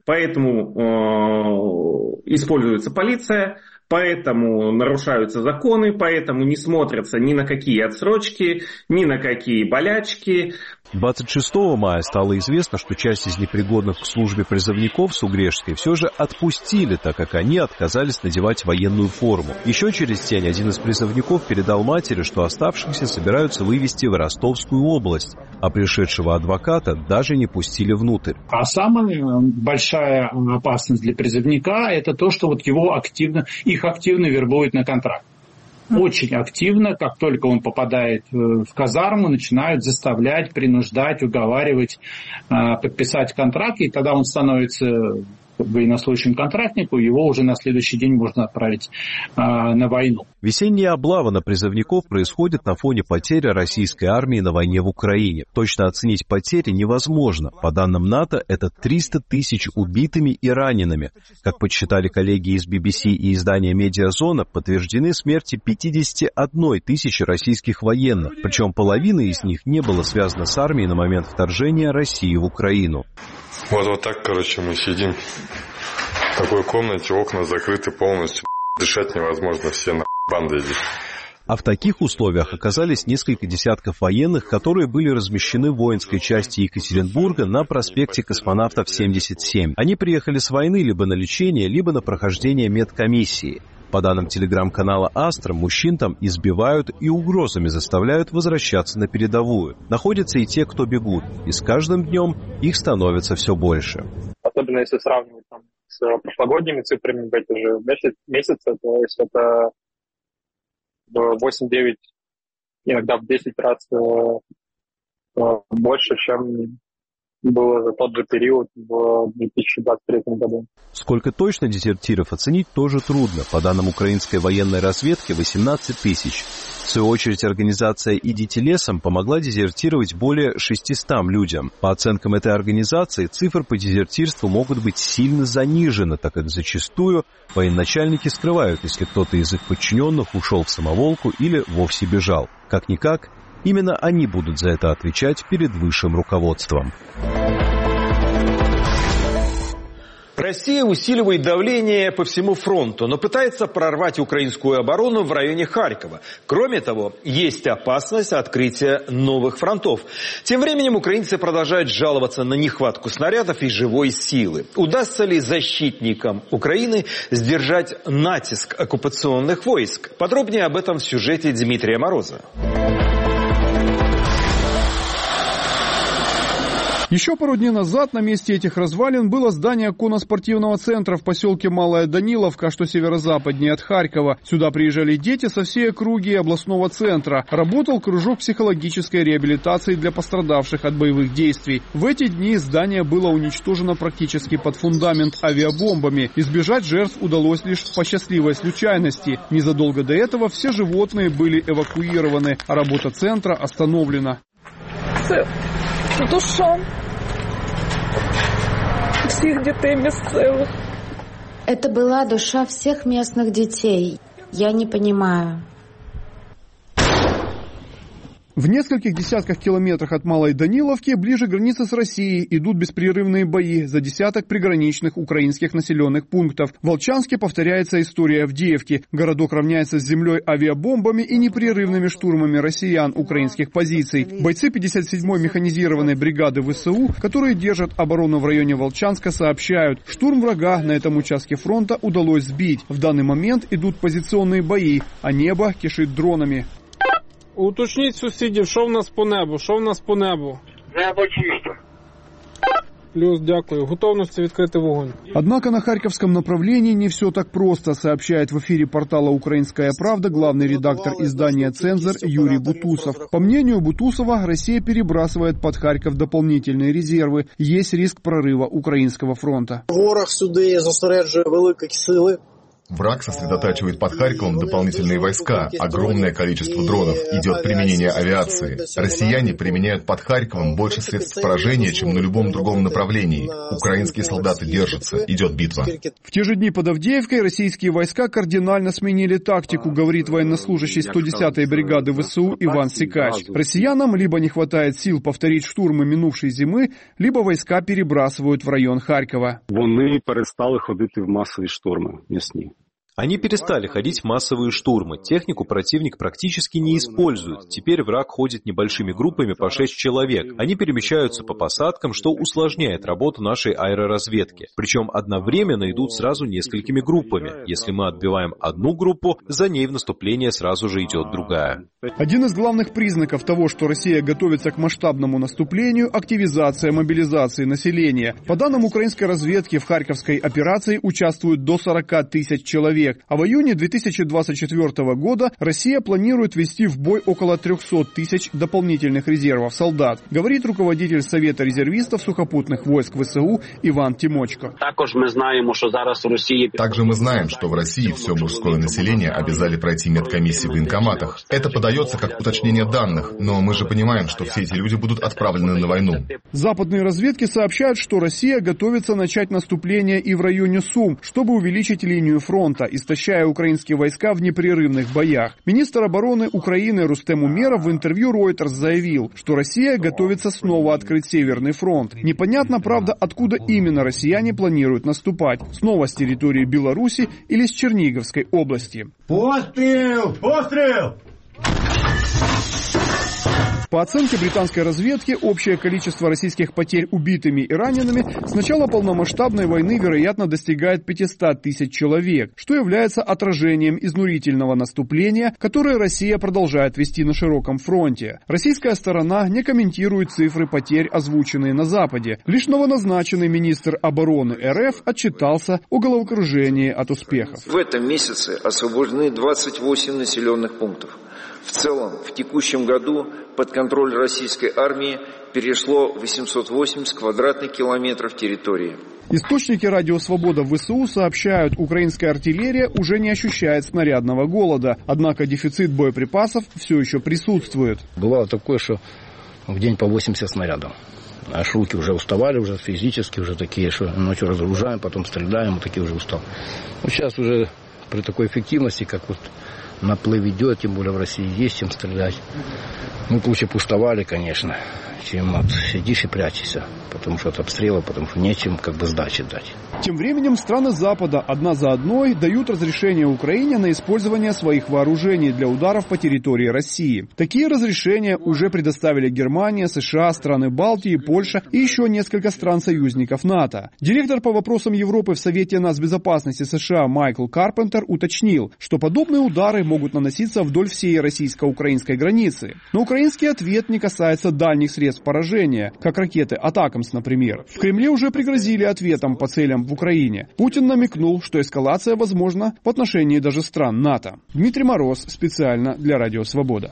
поэтому э, используется полиция, поэтому нарушаются законы, поэтому не смотрятся ни на какие отсрочки, ни на какие болячки, двадцать шестого мая стало известно, что часть из непригодных к службе призывников с Угрешской все же отпустили, так как они отказались надевать военную форму. Еще через день один из призывников передал матери, что оставшихся собираются вывести в Ростовскую область, а пришедшего адвоката даже не пустили внутрь. А самая большая опасность для призывника – это то, что вот его активно, их активно вербуют на контракт. Очень активно, как только он попадает в казарму, начинают заставлять, принуждать, уговаривать, подписать контракт, и тогда он становится военнослужащим контрактнику, его уже на следующий день можно отправить а, на войну. Весенняя облава на призывников происходит на фоне потери российской армии на войне в Украине. Точно оценить потери невозможно. По данным НАТО, это триста тысяч убитыми и ранеными. Как подсчитали коллеги из би би си и издания «Медиазона», подтверждены смерти пятьдесят одна тысяча российских военных. Причем половина из них не была связана с армией на момент вторжения России в Украину. Вот, вот так, короче, мы сидим в такой комнате, окна закрыты полностью, дышать невозможно, все на банды здесь. А в таких условиях оказались несколько десятков военных, которые были размещены в воинской части Екатеринбурга на проспекте Космонавтов семьдесят семь. Они приехали с войны либо на лечение, либо на прохождение медкомиссии. По данным телеграм-канала «Астра», мужчин там избивают и угрозами заставляют возвращаться на передовую. Находятся и те, кто бегут, и с каждым днем их становится все больше. Особенно если сравнивать там, с прошлогодними цифрами в эти же месяцы, то есть это в восемь-девять, иногда в десять раз больше, чем было за тот же период в две тысячи двадцать третьем году. Сколько точно дезертиров оценить тоже трудно. По данным украинской военной разведки, восемнадцать тысяч. В свою очередь, организация «Идите лесом» помогла дезертировать более шестистам людям. По оценкам этой организации, цифры по дезертирству могут быть сильно занижены, так как зачастую военачальники скрывают, если кто-то из их подчиненных ушел в самоволку или вовсе бежал. Как-никак, именно они будут за это отвечать перед высшим руководством. Россия усиливает давление по всему фронту, но пытается прорвать украинскую оборону в районе Харькова. Кроме того, есть опасность открытия новых фронтов. Тем временем украинцы продолжают жаловаться на нехватку снарядов и живой силы. Удастся ли защитникам Украины сдержать натиск оккупационных войск? Подробнее об этом в сюжете Дмитрия Мороза. Еще пару дней назад на месте этих развалин было здание конно-спортивного центра в поселке Малая Даниловка, что северо-западнее от Харькова. Сюда приезжали дети со всей округи областного центра. Работал кружок психологической реабилитации для пострадавших от боевых действий. В эти дни здание было уничтожено практически под фундамент авиабомбами. Избежать жертв удалось лишь по счастливой случайности. Незадолго до этого все животные были эвакуированы, а работа центра остановлена. Душа всех детей місцевих. Это была душа всех местных детей. Я не понимаю. В нескольких десятках километрах от Малой Даниловки, ближе к границе с Россией, идут беспрерывные бои за десяток приграничных украинских населенных пунктов. В Волчанске повторяется история Авдеевки. Городок равняется с землей авиабомбами и непрерывными штурмами россиян украинских позиций. Бойцы пятьдесят седьмой механизированной бригады ВСУ, которые держат оборону в районе Волчанска, сообщают, штурм врага на этом участке фронта удалось сбить. В данный момент идут позиционные бои, а небо кишит дронами. Уточніть сусідів, що в нас по небу, що в нас по небу. Небо чисто. Плюс, дякую. Готовності відкрити вогонь. Однако на Харьковском направлении не все так просто, сообщает в эфире портала «Украинская правда» главный редактор издания «Цензор» Юрий Бутусов. По мнению Бутусова, Россия перебрасывает под Харьков дополнительные резервы. Есть риск прорыва украинского фронта. Ворог сюди зосереджує великі сили. Враг сосредотачивает под Харьковом дополнительные войска, огромное количество дронов, идет применение авиации. Россияне применяют под Харьковом больше средств поражения, чем на любом другом направлении. Украинские солдаты держатся, идет битва. В те же дни под Авдеевкой российские войска кардинально сменили тактику, говорит военнослужащий сто десятой бригады ВСУ Иван Сикач. Россиянам либо не хватает сил повторить штурмы минувшей зимы, либо войска перебрасывают в район Харькова. Вони перестали ходити в масові штурми м'ясні. Они перестали ходить в массовые штурмы, технику противник практически не использует. Теперь враг ходит небольшими группами по шесть человек. Они перемещаются по посадкам, что усложняет работу нашей аэроразведки. Причем одновременно идут сразу несколькими группами. Если мы отбиваем одну группу, за ней в наступление сразу же идет другая. Один из главных признаков того, что Россия готовится к масштабному наступлению – активизация мобилизации населения. По данным украинской разведки, в Харьковской операции участвуют до сорока тысяч человек, а в июне две тысячи двадцать четвёртого года Россия планирует ввести в бой около трёхсот тысяч дополнительных резервов солдат, говорит руководитель Совета резервистов сухопутных войск ВСУ Иван Тимочко. Также мы знаем, что в России все мужское население обязали пройти медкомиссии в военкоматах. Это подается как уточнение данных, но мы же понимаем, что все эти люди будут отправлены на войну. Западные разведки сообщают, что Россия готовится начать наступление и в районе Сум, чтобы увеличить линию фронта, истощая украинские войска в непрерывных боях. Министр обороны Украины Рустем Умеров в интервью Reuters заявил, что Россия готовится снова открыть Северный фронт. Непонятно, правда, откуда именно россияне планируют наступать. Снова с территории Беларуси или с Черниговской области. Пострел! Пострел! По оценке британской разведки, общее количество российских потерь убитыми и ранеными с начала полномасштабной войны, вероятно, достигает пятисот тысяч человек, что является отражением изнурительного наступления, которое Россия продолжает вести на широком фронте. Российская сторона не комментирует цифры потерь, озвученные на Западе. Лишь новоназначенный министр обороны РФ отчитался о головокружении от успехов. В этом месяце освобождены двадцать восемь населенных пунктов. В целом, в текущем году под контроль российской армии перешло восемьсот восемьдесят квадратных километров территории. Источники «Радио Свобода» в ВСУ сообщают, украинская артиллерия уже не ощущает снарядного голода, однако дефицит боеприпасов все еще присутствует. Бывало такое, что в день по восемьдесят снарядов. Аж руки уже уставали, уже физически, уже такие, что ночью разгружаем, потом стреляем, вот такие уже устал. Ну, сейчас уже при такой эффективности, как вот наплыв идет, тем более в России есть чем стрелять. Ну, лучше пустовали, конечно, чем вот сидишь и прячешься, потому что от обстрела, потому что нечем как бы сдачи дать. Тем временем страны Запада одна за одной дают разрешение Украине на использование своих вооружений для ударов по территории России. Такие разрешения уже предоставили Германия, США, страны Балтии, Польша и еще несколько стран-союзников НАТО. Директор по вопросам Европы в Совете нацбезопасности США Майкл Карпентер уточнил, что подобные удары могут наноситься вдоль всей российско-украинской границы. Но украинский ответ не касается дальних средств поражения, как ракеты «Атакамс», например. В Кремле уже пригрозили ответом по целям в Украине. Путин намекнул, что эскалация возможна в отношении даже стран НАТО. Дмитрий Мороз, специально для Радио Свобода.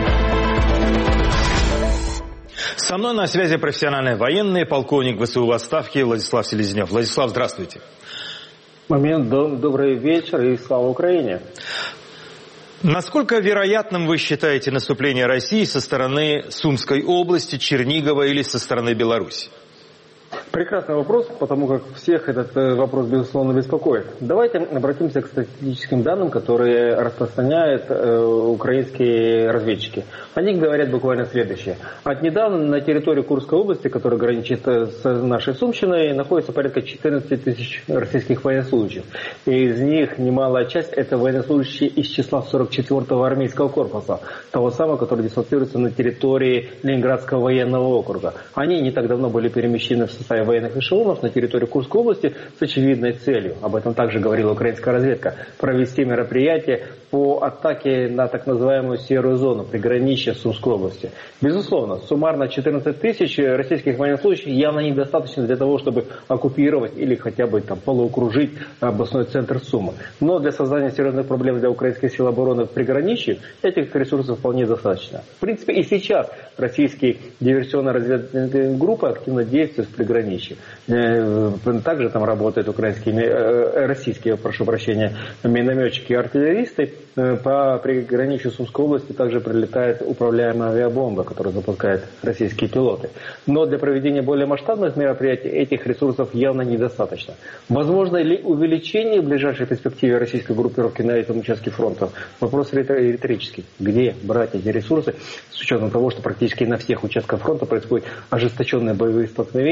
Со мной на связи профессиональный военный, полковник ВСУ в отставке Владислав Селезнев. Владислав, здравствуйте. Момент, добрый вечер и слава Украине. Насколько вероятным вы считаете наступление России со стороны Сумской области, Чернигова или со стороны Беларуси? Прекрасный вопрос, потому как всех этот вопрос, безусловно, беспокоит. Давайте обратимся к статистическим данным, которые распространяют э, украинские разведчики. Они говорят буквально следующее. От недавно на территории Курской области, которая граничит с нашей Сумщиной, находится порядка четырнадцать тысяч российских военнослужащих. И из них немалая часть это военнослужащие из числа сорок четвёртого армейского корпуса, того самого, который дислоцируется на территории Ленинградского военного округа. Они не так давно были перемещены в составе военных эшелонов на территорию Курской области с очевидной целью. Об этом также говорила украинская разведка. Провести мероприятие по атаке на так называемую серую зону приграничья Сумской области. Безусловно, суммарно четырнадцать тысяч российских военнослужащих явно недостаточно для того, чтобы оккупировать или хотя бы там полуокружить областной центр Сумы. Но для создания серьезных проблем для украинских сил обороны в приграничье этих ресурсов вполне достаточно. В принципе, и сейчас российские диверсионно-разведывательные группы активно действуют в приграничье. Также там работают украинские, российские, прошу прощения, минометчики и артиллеристы. По приграничью Сумской области также прилетает управляемая авиабомба, которую запускают российские пилоты. Но для проведения более масштабных мероприятий этих ресурсов явно недостаточно. Возможно ли увеличение в ближайшей перспективе российской группировки на этом участке фронта? Вопрос риторический. Где брать эти ресурсы, с учетом того, что практически на всех участках фронта происходят ожесточенные боевые столкновения,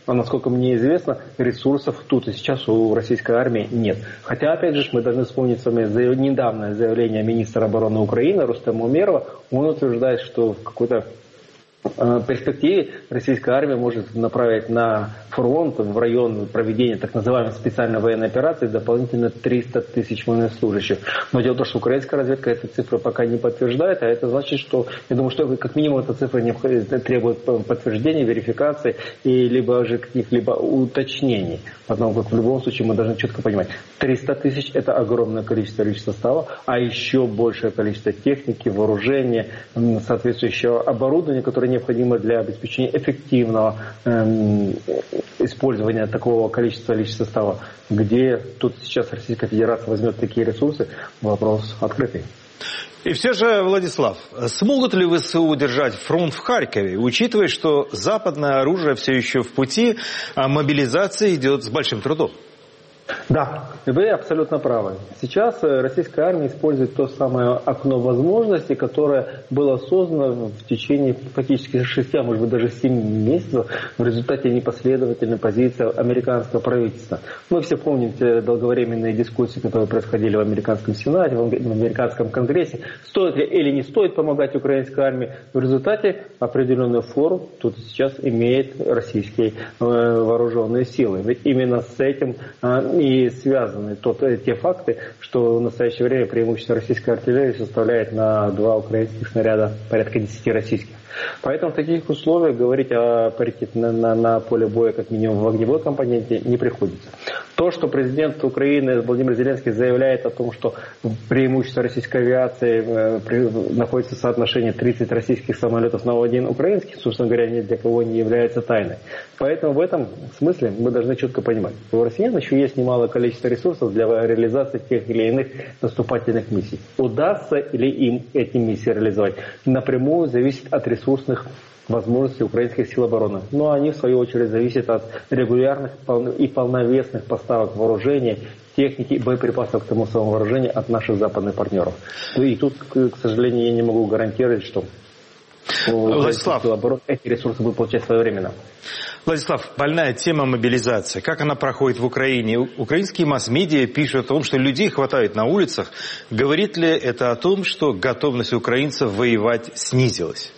а насколько мне известно, ресурсов тут и сейчас у российской армии нет. Хотя, опять же, мы должны вспомнить с вами недавнее заявление министра обороны Украины Рустема Умерова. Он утверждает, что в какой-то в перспективе российская армия может направить на фронт, в район проведения так называемой специальной военной операции дополнительно триста тысяч военнослужащих. Но дело в том, что украинская разведка эту цифру пока не подтверждает, а это значит, что, я думаю, что как минимум эта цифра не требует подтверждения, верификации и либо же каких-либо уточнений. Потому как в любом случае мы должны четко понимать, триста тысяч это огромное количество личного состава, а еще большее количество техники, вооружения, соответствующего оборудования, которое необходимо для обеспечения эффективного эм, использования такого количества личного состава. Где тут сейчас Российская Федерация возьмет такие ресурсы, вопрос открытый. И все же, Владислав, смогут ли ВСУ удержать фронт в Харькове, учитывая, что западное оружие все еще в пути, а мобилизация идет с большим трудом? Да, вы абсолютно правы. Сейчас российская армия использует то самое окно возможностей, которое было создано в течение фактически шести, а может быть даже семи месяцев в результате непоследовательной позиции американского правительства. Мы все помним те долговременные дискуссии, которые происходили в американском Сенате, в американском Конгрессе. Стоит ли или не стоит помогать украинской армии. В результате определенную фору тут сейчас имеет российские вооруженные силы. Ведь именно с этим и связаны тот, те факты, что в настоящее время преимущество российской артиллерии составляет на два украинских снаряда порядка десяти российских. Поэтому в таких условиях говорить о паритете на, на, на поле боя, как минимум в огневой компоненте, не приходится. То, что президент Украины Владимир Зеленский заявляет о том, что преимущество российской авиации э, при, находится в соотношении тридцать российских самолетов на один украинский, собственно говоря, ни для кого не является тайной. Поэтому в этом смысле мы должны четко понимать, что у россиян еще есть немалое количество ресурсов для реализации тех или иных наступательных миссий. Удастся ли им эти миссии реализовать, напрямую зависит от ресурсных возможностей украинских сил обороны. Но они, в свою очередь, зависят от регулярных и полновесных поставок вооружения, техники и боеприпасов к тому самому вооружению от наших западных партнеров. И тут, к сожалению, я не могу гарантировать, что Владислав, сил обороны эти ресурсы будут получать своевременно. Владислав, больная тема мобилизации. Как она проходит в Украине? Украинские масс-медиа пишут о том, что людей хватает на улицах. Говорит ли это о том, что готовность украинцев воевать снизилась?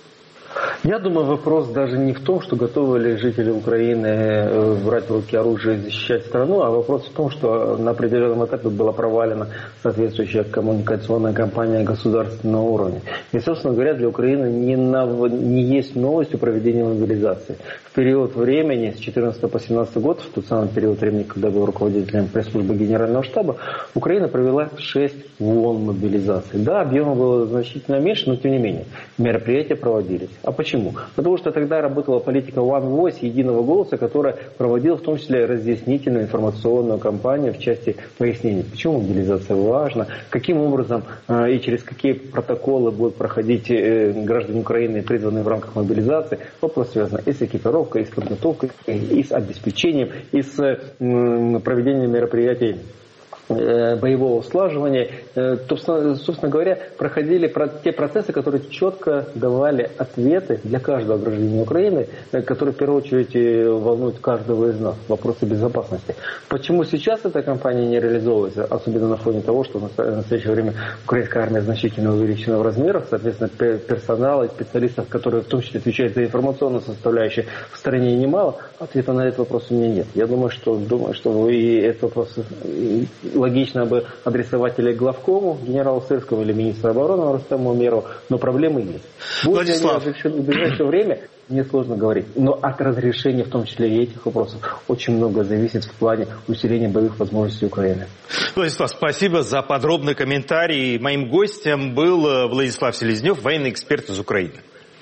Я думаю, вопрос даже не в том, что готовы ли жители Украины брать в руки оружие и защищать страну, а вопрос в том, что на определенном этапе была провалена соответствующая коммуникационная кампания государственного уровня. И, собственно говоря, для Украины не, на, не есть новостью проведения мобилизации. В период времени с две тысячи четырнадцатого по две тысячи семнадцатый год, в тот самый период времени, когда был руководителем пресс-службы Генерального штаба, Украина провела шесть волн мобилизации. Да, объема было значительно меньше, но тем не менее мероприятия проводились. А почему? Потому что тогда работала политика One Voice, единого голоса, которая проводила в том числе разъяснительную информационную кампанию в части пояснений, почему мобилизация важна, каким образом э, и через какие протоколы будут проходить э, граждане Украины, призванные в рамках мобилизации. Вопрос связан и с экипировкой, и с подготовкой, и с обеспечением, и с э, проведением мероприятий боевого слаживания, то, собственно говоря, проходили те процессы, которые четко давали ответы для каждого гражданина Украины, которые в первую очередь волнуют каждого из нас, вопросы безопасности. Почему сейчас эта кампания не реализовывается, особенно на фоне того, что в настоящее время украинская армия значительно увеличена в размерах, соответственно, персонала и специалистов, которые в том числе отвечают за информационную составляющую, в стране немало, ответа на этот вопрос у меня нет. Я думаю, что, думаю, что вы этот вопрос логично бы адресовать или главкому генералу Сырскому, или министру обороны Рустему Умерову, но проблемы есть. Будут ли они разрешены в ближайшее время, мне сложно говорить. Но от разрешения, в том числе и этих вопросов, очень много зависит в плане усиления боевых возможностей Украины. Владислав, спасибо за подробный комментарий. Моим гостем был Владислав Селезнев, военный эксперт из Украины.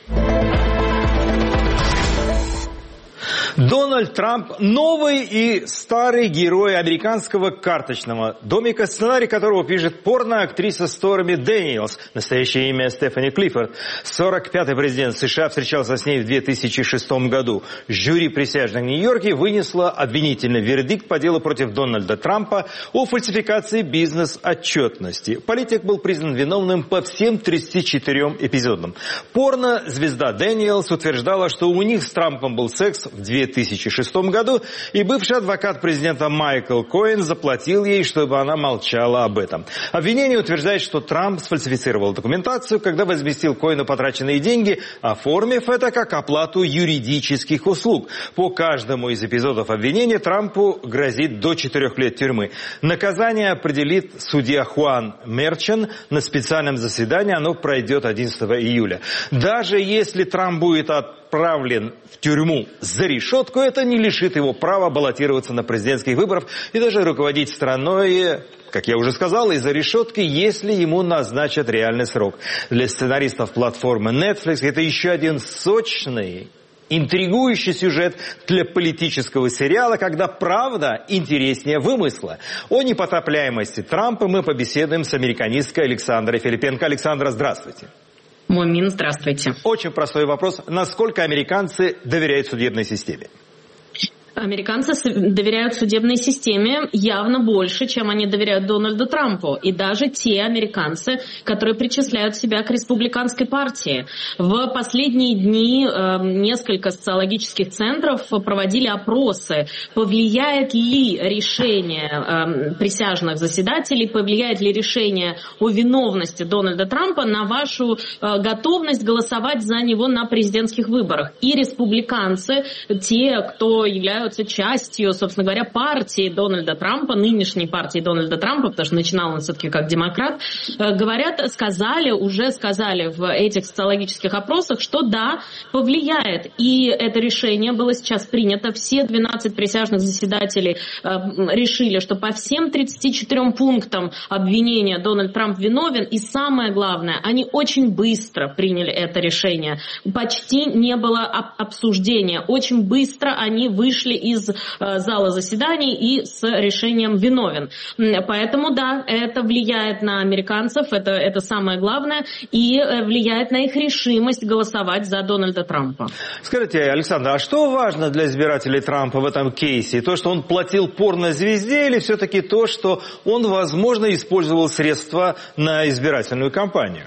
Дональд Трамп – новый и старый герой американского карточного домика, сценарий которого пишет порно-актриса Сторми Дэниелс, настоящее имя Стефани Клиффорд. сорок пятый президент США встречался с ней в две тысячи шестом году. Жюри присяжных в Нью-Йорке вынесло обвинительный вердикт по делу против Дональда Трампа о фальсификации бизнес-отчетности. Политик был признан виновным по всем тридцати четырем эпизодам. Порно-звезда Дэниелс утверждала, что у них с Трампом был секс в две две тысячи шестом году, и бывший адвокат президента Майкл Коэн заплатил ей, чтобы она молчала об этом. Обвинение утверждает, что Трамп сфальсифицировал документацию, когда возместил Коэну потраченные деньги, оформив это как оплату юридических услуг. По каждому из эпизодов обвинения Трампу грозит до четырех лет тюрьмы. Наказание определит судья Хуан Мерчан на специальном заседании, оно пройдет одиннадцатого июля. Даже если Трамп будет отправлен в тюрьму за решетку, это не лишит его права баллотироваться на президентских выборах и даже руководить страной, как я уже сказал, из-за решетки, если ему назначат реальный срок. Для сценаристов платформы Netflix это еще один сочный, интригующий сюжет для политического сериала, когда правда интереснее вымысла. О непотопляемости Трампа мы побеседуем с американисткой Александрой Филипенко. Александра, здравствуйте. Мумин, здравствуйте. Очень простой вопрос. Насколько американцы доверяют судебной системе? Американцы доверяют судебной системе явно больше, чем они доверяют Дональду Трампу. И даже те американцы, которые причисляют себя к республиканской партии. В последние дни э, несколько социологических центров проводили опросы, повлияет ли решение э, присяжных заседателей, повлияет ли решение о виновности Дональда Трампа на вашу э, готовность голосовать за него на президентских выборах. И республиканцы, те, кто являются частью, собственно говоря, партии Дональда Трампа, нынешней партии Дональда Трампа, потому что начинал он все-таки как демократ, говорят, сказали, уже сказали в этих социологических опросах, что да, повлияет. И это решение было сейчас принято. Все двенадцать присяжных заседателей решили, что по всем тридцати четырем пунктам обвинения Дональд Трамп виновен. И самое главное, они очень быстро приняли это решение. Почти не было обсуждения. Очень быстро они вышли из зала заседаний и с решением виновен. Поэтому, да, это влияет на американцев, это, это самое главное, и влияет на их решимость голосовать за Дональда Трампа. Скажите, Александр, а что важно для избирателей Трампа в этом кейсе? То, что он платил порнозвезде, или все-таки то, что он, возможно, использовал средства на избирательную кампанию?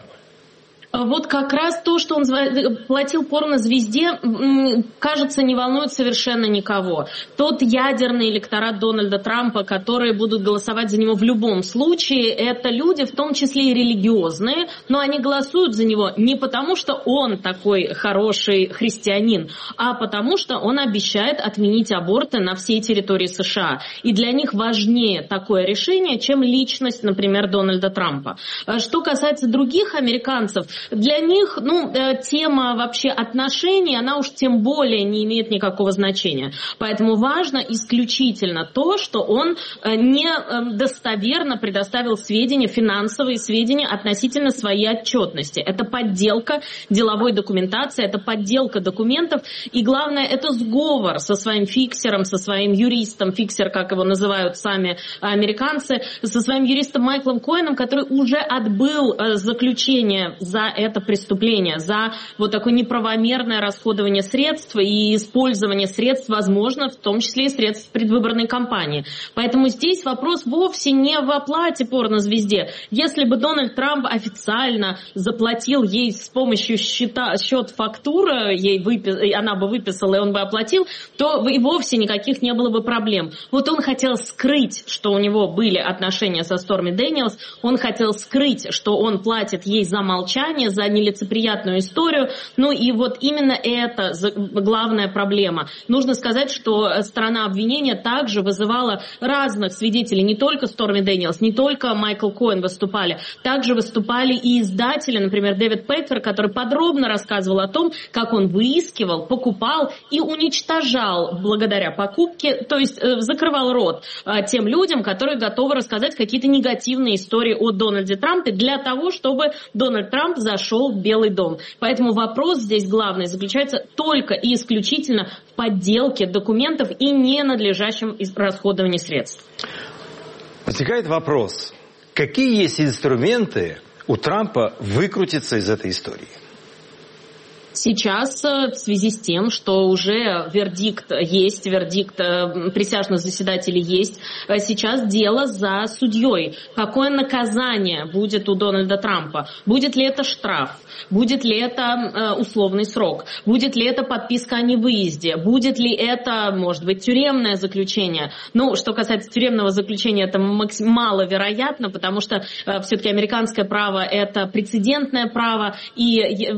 Вот как раз то, что он платил порнозвезде, кажется, не волнует совершенно никого. Тот ядерный электорат Дональда Трампа, которые будут голосовать за него в любом случае, это люди, в том числе и религиозные, но они голосуют за него не потому, что он такой хороший христианин, а потому, что он обещает отменить аборты на всей территории США. И для них важнее такое решение, чем личность, например, Дональда Трампа. Что касается других американцев, для них, ну, тема вообще отношений, она уж тем более не имеет никакого значения. Поэтому важно исключительно то, что он не достоверно предоставил сведения, финансовые сведения относительно своей отчетности. Это подделка деловой документации, это подделка документов, и главное, это сговор со своим фиксером, со своим юристом, фиксер, как его называют сами американцы, со своим юристом Майклом Коэном, который уже отбыл заключение за это преступление, за вот такое неправомерное расходование средств и использование средств, возможно, в том числе и средств предвыборной кампании. Поэтому здесь вопрос вовсе не в оплате порнозвезде. Если бы Дональд Трамп официально заплатил ей с помощью счета, счет фактура, ей выпис, она бы выписала, и он бы оплатил, то и вовсе никаких не было бы проблем. Вот он хотел скрыть, что у него были отношения со Сторми Дэниелс, он хотел скрыть, что он платит ей за молчание, за нелицеприятную историю. Ну и вот именно это главная проблема. Нужно сказать, что сторона обвинения также вызывала разных свидетелей, не только Сторми Дэниелс, не только Майкл Коэн выступали, также выступали и издатели, например, Дэвид Пекфер, который подробно рассказывал о том, как он выискивал, покупал и уничтожал благодаря покупке, то есть закрывал рот тем людям, которые готовы рассказать какие-то негативные истории о Дональде Трампе для того, чтобы Дональд Трамп зашел в Белый дом. Поэтому вопрос здесь главный заключается только и исключительно в подделке документов и ненадлежащем расходовании средств. Возникает вопрос, какие есть инструменты у Трампа выкрутиться из этой истории? Сейчас в связи с тем, что уже вердикт есть, вердикт присяжных заседателей есть, сейчас дело за судьей. Какое наказание будет у Дональда Трампа? Будет ли это штраф? Будет ли это условный срок? Будет ли это подписка о невыезде? Будет ли это, может быть, тюремное заключение? Ну, что касается тюремного заключения, это маловероятно, потому что все-таки американское право – это прецедентное право, и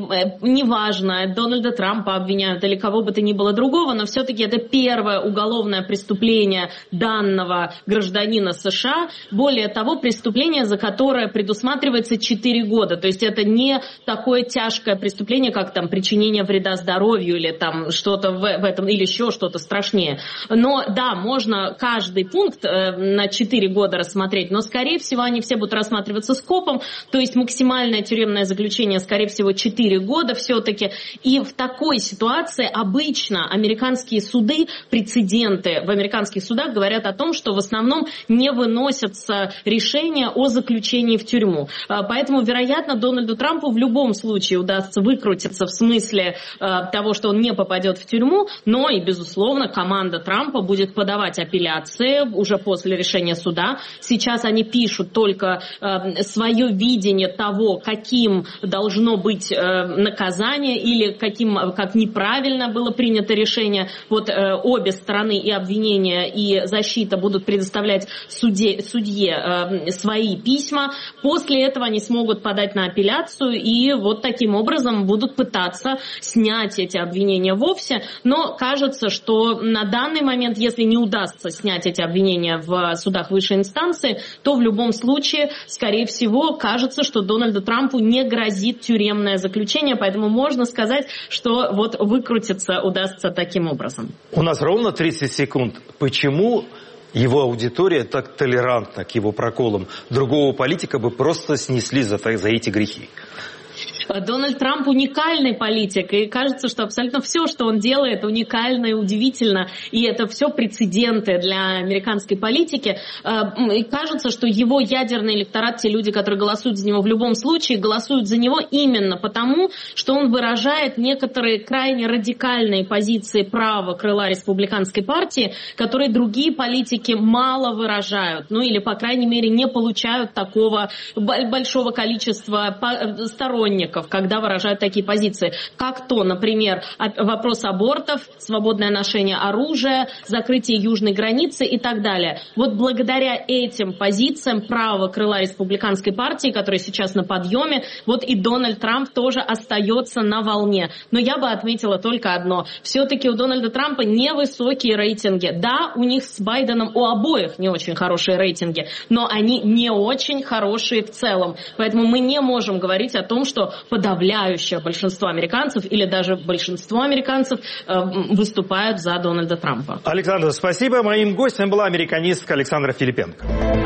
неважно, Дональда Трампа обвиняют или кого бы то ни было другого, но все-таки это первое уголовное преступление данного гражданина США. Более того, преступление, за которое предусматривается четыре года. То есть это не такое тяжкое преступление, как там причинение вреда здоровью или там что-то в, в этом, или еще что-то страшнее. Но да, можно каждый пункт э, на четыре года рассмотреть, но скорее всего они все будут рассматриваться скопом, то есть максимальное тюремное заключение, скорее всего, четыре года все-таки. И в такой ситуации обычно американские суды, прецеденты в американских судах говорят о том, что в основном не выносятся решения о заключении в тюрьму. Поэтому, вероятно, Дональду Трампу в любом случае удастся выкрутиться в смысле того, что он не попадет в тюрьму, но и, безусловно, команда Трампа будет подавать апелляции уже после решения суда. Сейчас они пишут только свое видение того, каким должно быть наказание или каким, как неправильно было принято решение. Вот э, обе стороны, и обвинение, и защита, будут предоставлять суде, судье э, свои письма. После этого они смогут подать на апелляцию и вот таким образом будут пытаться снять эти обвинения вовсе. Но кажется, что на данный момент, если не удастся снять эти обвинения в судах высшей инстанции, то в любом случае, скорее всего, кажется, что Дональду Трампу не грозит тюремное заключение, поэтому можно сказать, что вот выкрутиться удастся таким образом. У нас ровно тридцать секунд. Почему его аудитория так толерантна к его проколам? Другого политика бы просто снесли за, за эти грехи. Дональд Трамп уникальный политик, и кажется, что абсолютно все, что он делает, уникально и удивительно, и это все прецеденты для американской политики. И кажется, что его ядерный электорат, те люди, которые голосуют за него в любом случае, голосуют за него именно потому, что он выражает некоторые крайне радикальные позиции правого крыла республиканской партии, которые другие политики мало выражают, ну или, по крайней мере, не получают такого большого количества сторонников, когда выражают такие позиции, как то, например, вопрос абортов, свободное ношение оружия, закрытие южной границы и так далее. Вот благодаря этим позициям правого крыла республиканской партии, которая сейчас на подъеме, вот и Дональд Трамп тоже остается на волне. Но я бы отметила только одно. Все-таки у Дональда Трампа невысокие рейтинги. Да, у них с Байденом у обоих не очень хорошие рейтинги, но они не очень хорошие в целом. Поэтому мы не можем говорить о том, что подавляющее большинство американцев или даже большинство американцев э, выступают за Дональда Трампа. Александр, спасибо. Моим гостем была американистка Александра Филипенко.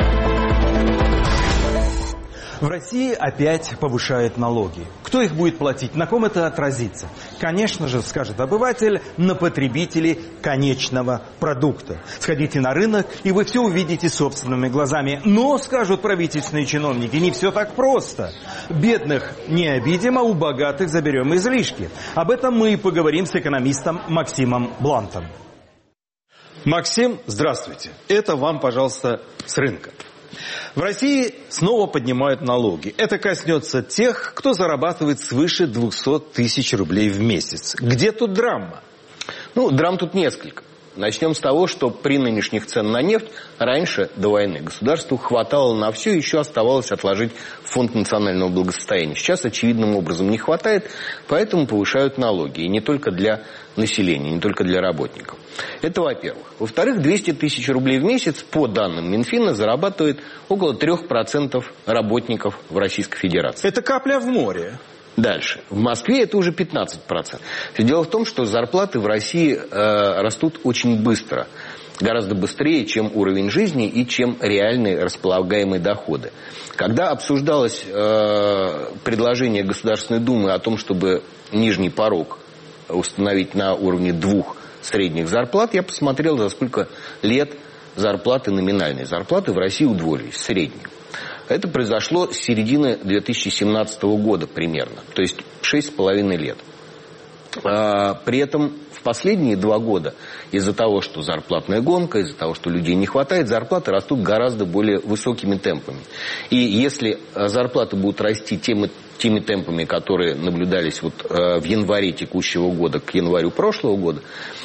В России опять повышают налоги. Кто их будет платить? На ком это отразится? Конечно же, скажет обыватель, на потребителей конечного продукта. Сходите на рынок, и вы все увидите собственными глазами. Но, скажут правительственные чиновники, не все так просто. Бедных не обидим, а у богатых заберем излишки. Об этом мы и поговорим с экономистом Максимом Блантом. Максим, здравствуйте. Это вам, пожалуйста, с рынка. В России снова поднимают налоги. Это коснется тех, кто зарабатывает свыше двухсот тысяч рублей в месяц. Где тут драма? Ну, драм тут несколько. Начнем с того, что при нынешних ценах на нефть раньше, до войны, государству хватало на все, еще оставалось отложить в фонд национального благосостояния. Сейчас очевидным образом не хватает, поэтому повышают налоги. И не только для населения, не только для работников. Это во-первых. Во-вторых, двести тысяч рублей в месяц, по данным Минфина, зарабатывает около трех процентов работников в Российской Федерации. Это капля в море. Дальше. В Москве это уже пятнадцать процентов. Дело в том, что зарплаты в России э, растут очень быстро. Гораздо быстрее, чем уровень жизни и чем реальные располагаемые доходы. Когда обсуждалось э, предложение Государственной Думы о том, чтобы нижний порог установить на уровне двух средних зарплат, я посмотрел, за сколько лет зарплаты, номинальные зарплаты в России удвоились, в среднем. Это произошло с середины две тысячи семнадцатого года примерно, то есть шесть с половиной лет. При этом в последние два года из-за того, что зарплатная гонка, из-за того, что людей не хватает, зарплаты растут гораздо более высокими темпами. И если зарплаты будут расти теми, теми темпами, которые наблюдались вот в январе текущего года к январю прошлого года,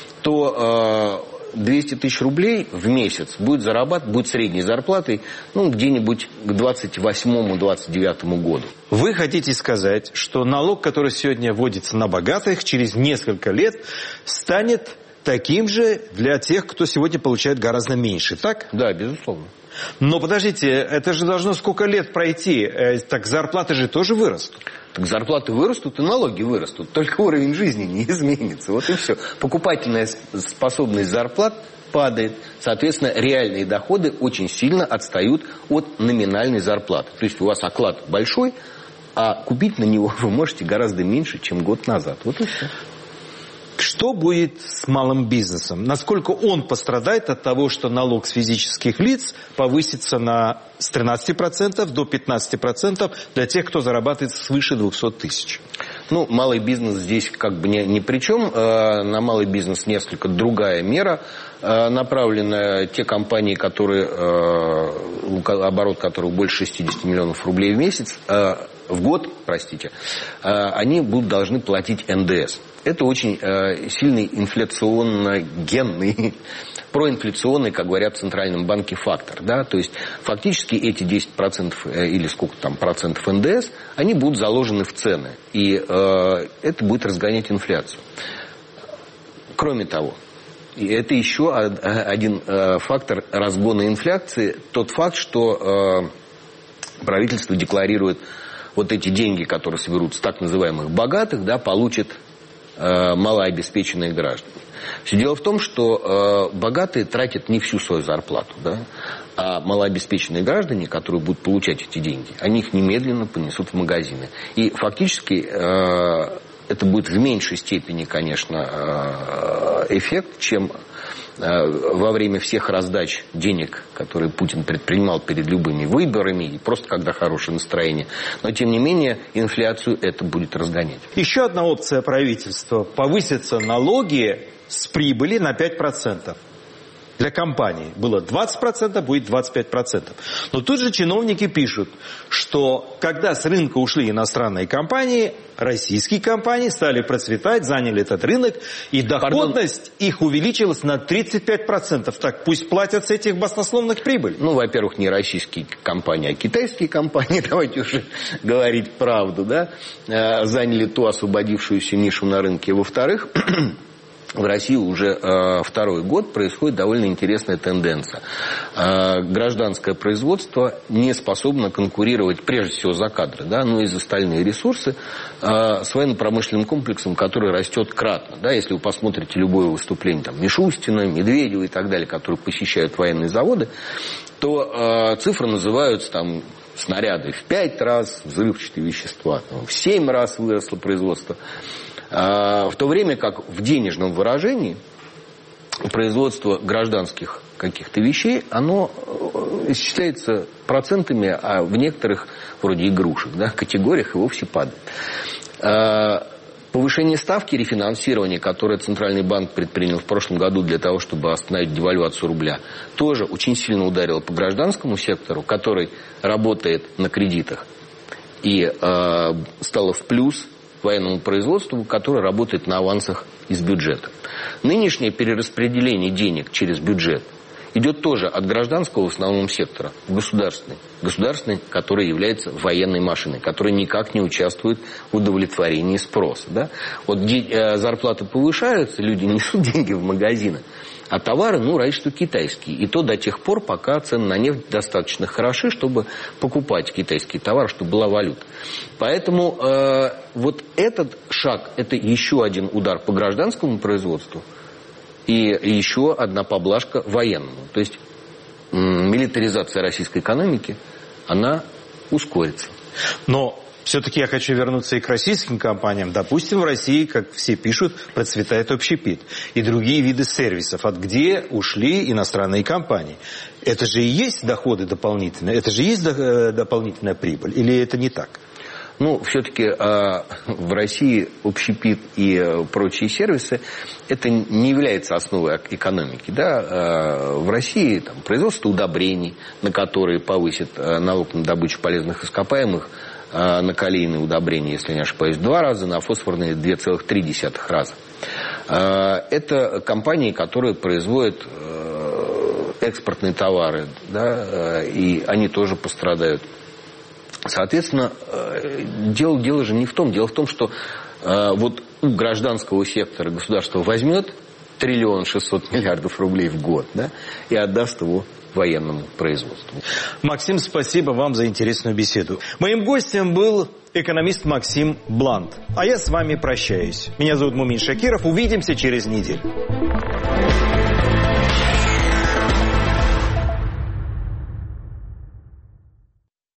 то двести тысяч рублей в месяц будет зарабатывать, будет средней зарплатой, ну, где-нибудь к двадцать восьмому — двадцать девятому году. Вы хотите сказать, что налог, который сегодня вводится на богатых, через несколько лет станет таким же для тех, кто сегодня получает гораздо меньше, так? Да, безусловно. Но подождите, это же должно сколько лет пройти? Так зарплаты же тоже вырастут. Так зарплаты вырастут и налоги вырастут. Только уровень жизни не изменится. Вот и все. Покупательная способность зарплат падает. Соответственно, реальные доходы очень сильно отстают от номинальной зарплаты. То есть у вас оклад большой, а купить на него вы можете гораздо меньше, чем год назад. Вот и все. Что будет с малым бизнесом? Насколько он пострадает от того, что налог с физических лиц повысится на, с тринадцати процентов до пятнадцати процентов для тех, кто зарабатывает свыше двухсот тысяч? Ну, малый бизнес здесь как бы ни, ни при чем. На малый бизнес несколько другая мера, направленная те компании, которые, оборот которых больше шестидесяти миллионов рублей в месяц, в год, простите, они будут должны платить эн дэ эс. Это очень э, сильный инфляционно-генный, проинфляционный, как говорят в Центральном банке, фактор. Да? То есть фактически эти десять процентов э, или сколько там процентов эн дэ эс, они будут заложены в цены. И э, это будет разгонять инфляцию. Кроме того, и это еще один э, фактор разгона инфляции, тот факт, что э, правительство декларирует вот эти деньги, которые соберут с так называемых богатых, да, получат малообеспеченные граждане. Все дело в том, что э, богатые тратят не всю свою зарплату, да, а малообеспеченные граждане, которые будут получать эти деньги, они их немедленно понесут в магазины. И фактически э, это будет в меньшей степени, конечно, э, эффект, чем во время всех раздач денег, которые Путин предпринимал перед любыми выборами, и просто когда хорошее настроение. Но, тем не менее, инфляцию это будет разгонять. Еще одна опция правительства – повысятся налоги с прибыли на пять процентов. Для компаний было двадцать процентов, будет двадцать пять процентов. Но тут же чиновники пишут, что когда с рынка ушли иностранные компании, российские компании стали процветать, заняли этот рынок, и доходность Пардон. их увеличилась на тридцать пять процентов. Так пусть платят с этих баснословных прибылей. Ну, во-первых, не российские компании, а китайские компании, давайте уже говорить правду, да, заняли ту освободившуюся нишу на рынке. Во-вторых, в России уже э, второй год происходит довольно интересная тенденция. Э, гражданское производство не способно конкурировать прежде всего за кадры, да, но и за остальные ресурсы э, с военно-промышленным комплексом, который растет кратно. Да, если вы посмотрите любое выступление там, Мишустина, Медведева и так далее, которые посещают военные заводы, то э, цифры называются там снаряды в пять раз, взрывчатые вещества там, в семь раз выросло производство. В то время как в денежном выражении производство гражданских каких-то вещей, оно исчисляется процентами, а в некоторых, вроде игрушек, да, категориях и вовсе падает. Повышение ставки рефинансирования, которое Центральный банк предпринял в прошлом году для того, чтобы остановить девальвацию рубля, тоже очень сильно ударило по гражданскому сектору, который работает на кредитах, и э, стало в плюс военному производству, которое работает на авансах из бюджета. Нынешнее перераспределение денег через бюджет идет тоже от гражданского в основном сектора в государственный. Государственный, который является военной машиной, который никак не участвует в удовлетворении спроса. Да? Вот зарплаты повышаются, люди несут деньги в магазины, а товары, ну, раньше что китайские. И то до тех пор, пока цены на нефть достаточно хороши, чтобы покупать китайские товары, чтобы была валюта. Поэтому э, вот этот шаг, это еще один удар по гражданскому производству и еще одна поблажка военному. То есть м- милитаризация российской экономики, она ускорится. Но все-таки я хочу вернуться и к российским компаниям. Допустим, в России, как все пишут, процветает общепит и другие виды сервисов, от где ушли иностранные компании. Это же и есть доходы дополнительные, это же и есть дополнительная прибыль, или это не так? Ну, все-таки э, в России общепит и э, прочие сервисы, это не является основой экономики. Да? Э, в России там, производство удобрений, на которые повысит э, налог на добычу полезных ископаемых, э, на калийные удобрения, если не ошибаюсь, в два раза, на фосфорные два целых три десятых раза. Э, это компании, которые производят э, экспортные товары, да? э, и они тоже пострадают. Соответственно, дело, дело же не в том. Дело в том, что э, вот у гражданского сектора государство возьмет триллион шестьсот миллиардов рублей в год, да, и отдаст его военному производству. Максим, спасибо вам за интересную беседу. Моим гостем был экономист Максим Блант. А я с вами прощаюсь. Меня зовут Мумин Шакиров. Увидимся через неделю.